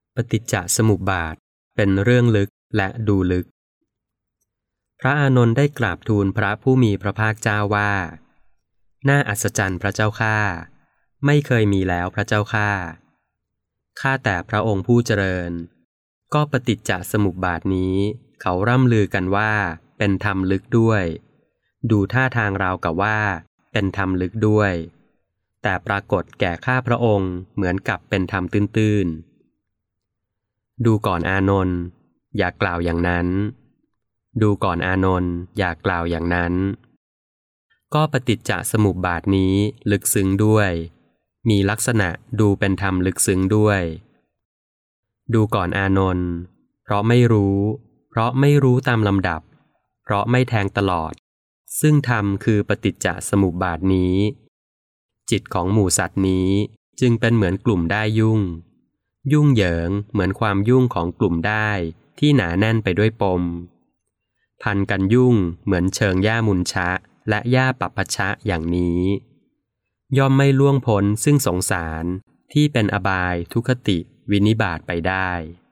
ปฏิจจสมุปบาทเป็นเรื่องลึกและดูลึกพระอานนท์ได้กราบทูลพระผู้มีพระภาคเจ้าว่าน่าอัศจรรย์พระเจ้าข้าไม่เคยมีแล้วพระเจ้าข้าข้าแต่พระองค์ผู้เจริญก็ปฏิจจสมุปบาทนี้เขาร่ำลือกันว่าเป็นธรรมลึกด้วยดูท่าทางราวกับว่าเป็นธรรมลึกด้วยแต่ปรากฏแก่ข้าพระองค์เหมือนกับเป็นธรรมตื้นๆดูก่อนอานนท์อย่ากล่าวอย่างนั้นดูก่อนอานนท์อย่ากล่าวอย่างนั้นก็ปฏิจจสมุปบาทนี้ลึกซึ้งด้วยมีลักษณะดูเป็นธรรมลึกซึ้งด้วยดูก่อนอานนท์เพราะไม่รู้ตามลำดับเพราะไม่แทงตลอดซึ่งธรรมคือปฏิจจสมุปบาทนี้จิตของหมู่สัตว์นี้จึงเป็นเหมือนกลุ่มด้ายยุ่งเหยิงเหมือนความยุ่งของกลุ่มด้ายที่หนาแน่นไปด้วยปมพันกันยุ่งเหมือนเชิงหญ้ามุนชะและหญ้าปัปปชะอย่างนี้ย่อมไม่ล่วงพ้นซึ่งสงสารที่เป็นอบายทุกขติวินิบาตไปได้